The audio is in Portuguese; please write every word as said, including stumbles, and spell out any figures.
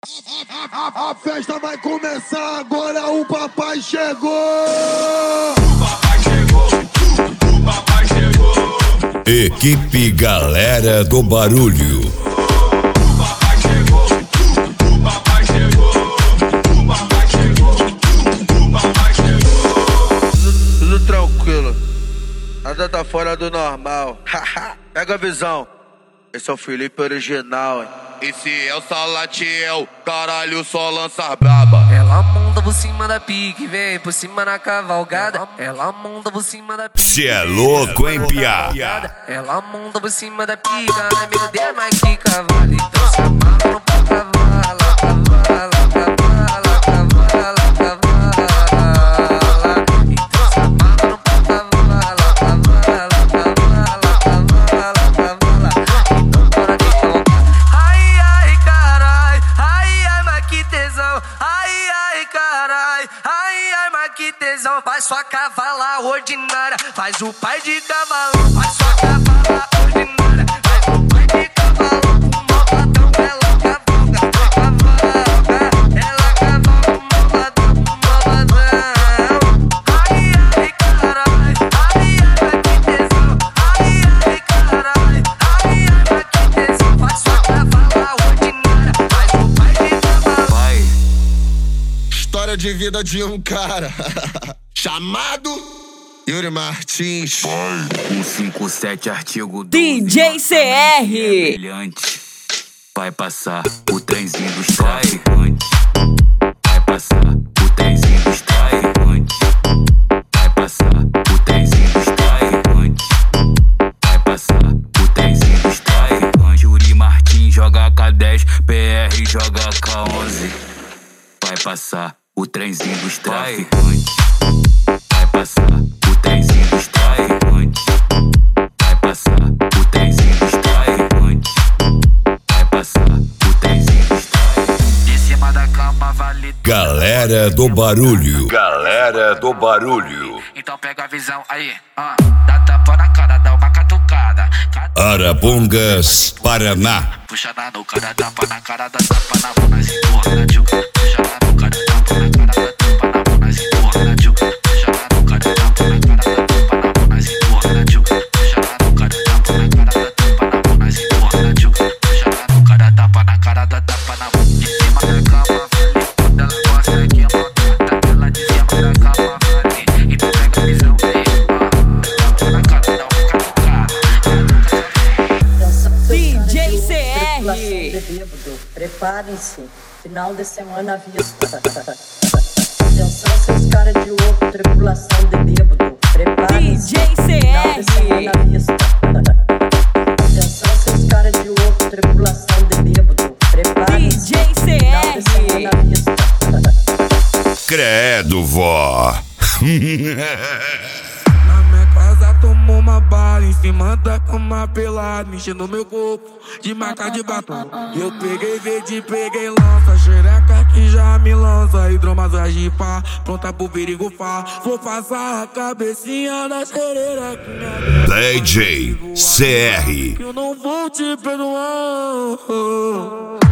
A, a festa vai começar agora, o papai chegou! O papai chegou, o papai chegou. Equipe Galera do Barulho. O papai chegou, o papai chegou. O papai chegou, o papai chegou. Tudo, tudo tranquilo, nada tá fora do normal. Pega a visão, esse é o Felipe original, hein? Esse é o Salatiel, caralho, só lança braba. Ela monta por cima da pique, vem por cima na cavalgada. Ela monta por cima da pique. Cê é louco, hein, piá? Ela monta por cima da pica, ai meu Deus, mas que cavalo. Então se amarra no pau cavala, cavala, cavala, cavala, cavala. Então se amarra no pau cavala, cavala, cavala, cavala, cavala. Então bora de colocar. Ai, ai, carai, ai, ai, mas que tesão. Ai, ai, carai, ai, ai, mas que tesão. Faz sua cavala ordinária, faz o pai de cavalo. Faz sua cavala ordinária, faz o pai de cavalo. O moladão, ela cavalga, cavalga. Ela cavalga o moladão, o moladão. Ai, ai, carai, ai, ai, mas que tesão. Ai, ai, carai, ai, ai, mas que tesão. Faz sua cavala ordinária, faz o pai de cavalo. Vai. História de vida de um cara chamado Yuri Martins. Um cinco sete artigo D J C R. Brilhante. Vai passar o trenzinho dos traficantes. Vai passar o trenzinho dos traficantes. Vai passar o trenzinho dos traficantes. Vai passar o trenzinho dos traficantes. Yuri Martins joga K dez, P R joga K onze. Vai passar o trenzinho dos traficantes. Vai passar o trenzinho dos traficantes. Vai passar o trenzinho dos traficantes. Vai passar o trenzinho dos traficantes. De cima da cama vale. Galera do Barulho. Galera do Barulho. Então pega a visão aí, ah, dá tapa na cara, dá uma catucada. Arapongas, Paraná. Puxa na nuca, dá tapa na cara, dá tapa na mão, na cintura, na tchuca. Puxa na nuca, dá tapa na cara, dá tapa na mão, na cintura, na tchuca. Puxa na nuca, dá tapa na cara, dá tapa na mão, na cintura, na tchuca. Puxa na nuca, dá tapa na cara, dá tapa na mão, na cintura, na tchuca. Puxa na nuca, dá tapa na cara, dá tapa na mão. De cima da cama, vale, quando ela gosta que monta, ela de cima da cama, vale. Então pega a visão aí, ah, tapa na cara, dá uma catucada. D J C R. Preparem-se, final de semana à vista. Atenção, seus caras de louco, tripulação de bêbado. Preparem-se, D J C final de semana à vista. Atenção, seus caras de louco, tripulação de bêbado. Preparem-se, D J C final de semana à vista. Credo, vó. Na minha casa tomou uma bala em cima da cama pelada, mexendo meu corpo de marca de batom. Eu peguei verde, peguei lança, xereca que já me lança, hidromassagem pá, pronta pro perigo fá. Vou passar a cabecinha da sereira que minha D J C R. eu não vou te perdoar.